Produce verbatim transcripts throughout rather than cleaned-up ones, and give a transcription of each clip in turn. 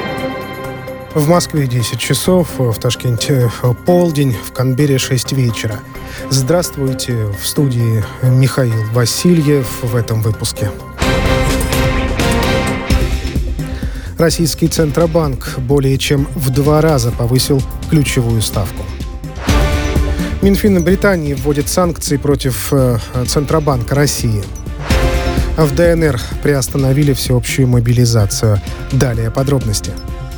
В Москве десять часов, в Ташкенте полдень, в Канберре шесть вечера. Здравствуйте, в студии Михаил Васильев в этом выпуске. Российский Центробанк более чем в два раза повысил ключевую ставку. Минфин Британии вводит санкции против Центробанка России. В ДНР приостановили всеобщую мобилизацию. Далее подробности.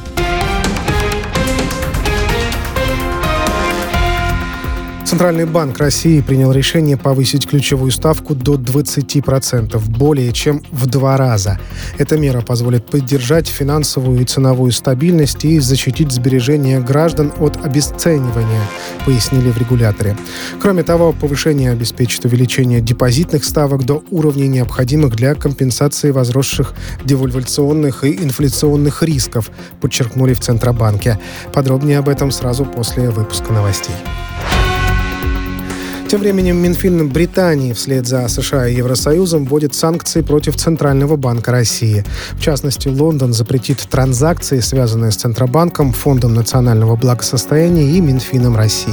Центральный банк России принял решение повысить ключевую ставку до двадцати процентов, более чем в два раза. Эта мера позволит поддержать финансовую и ценовую стабильность и защитить сбережения граждан от обесценивания, пояснили в регуляторе. Кроме того, повышение обеспечит увеличение депозитных ставок до уровней, необходимых для компенсации возросших девальвационных и инфляционных рисков, подчеркнули в Центробанке. Подробнее об этом сразу после выпуска новостей. Тем временем Минфин Британии вслед за США и Евросоюзом вводит санкции против Центрального банка России. В частности, Лондон запретит транзакции, связанные с Центробанком, Фондом национального благосостояния и Минфином России.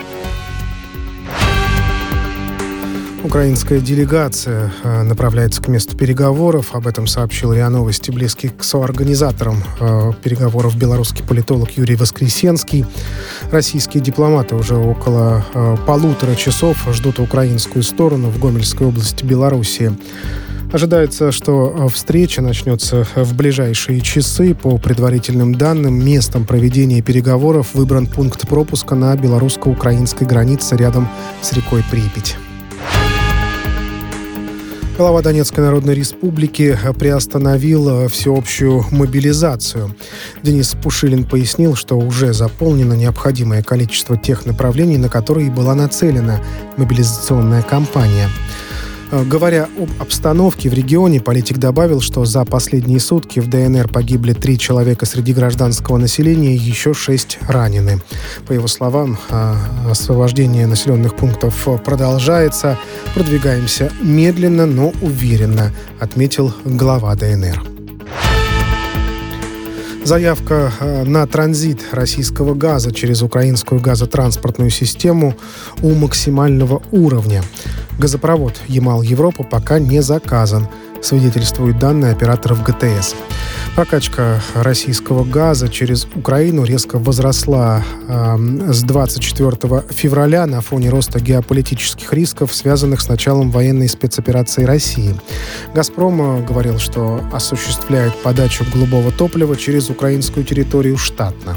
Украинская делегация направляется к месту переговоров. Об этом сообщил РИА Новости, близкий к соорганизаторам переговоров белорусский политолог Юрий Воскресенский. Российские дипломаты уже около полутора часов ждут украинскую сторону в Гомельской области Белоруссии. Ожидается, что встреча начнется в ближайшие часы. По предварительным данным, местом проведения переговоров выбран пункт пропуска на белорусско-украинской границе рядом с рекой Припять. Глава Донецкой Народной Республики приостановил всеобщую мобилизацию. Денис Пушилин пояснил, что уже заполнено необходимое количество тех направлений, на которые была нацелена мобилизационная кампания. Говоря об обстановке в регионе, политик добавил, что за последние сутки в ДНР погибли три человека среди гражданского населения и еще шесть ранены. По его словам, освобождение населенных пунктов продолжается. Продвигаемся медленно, но уверенно, отметил глава ДНР. Заявка на транзит российского газа через украинскую газотранспортную систему у максимального уровня. Газопровод Ямал-Европа пока не заказан, свидетельствуют данные операторов ГТС. Прокачка российского газа через Украину резко возросла э, с двадцать четвёртого февраля на фоне роста геополитических рисков, связанных с началом военной спецоперации России. «Газпром» говорил, что осуществляет подачу голубого топлива через украинскую территорию штатно.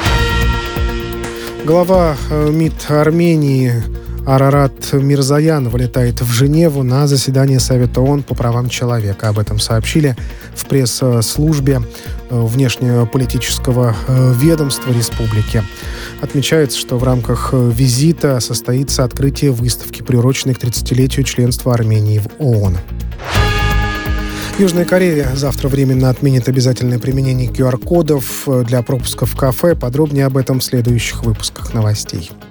Глава э, МИД Армении Арарат Мирзоян вылетает в Женеву на заседание Совета ООН по правам человека. Об этом сообщили в пресс-службе внешнеполитического ведомства республики. Отмечается, что в рамках визита состоится открытие выставки, приуроченной к тридцатилетию членства Армении в ООН. Южная Корея завтра временно отменит обязательное применение ку ар-кодов для пропуска в кафе. Подробнее об этом в следующих выпусках новостей.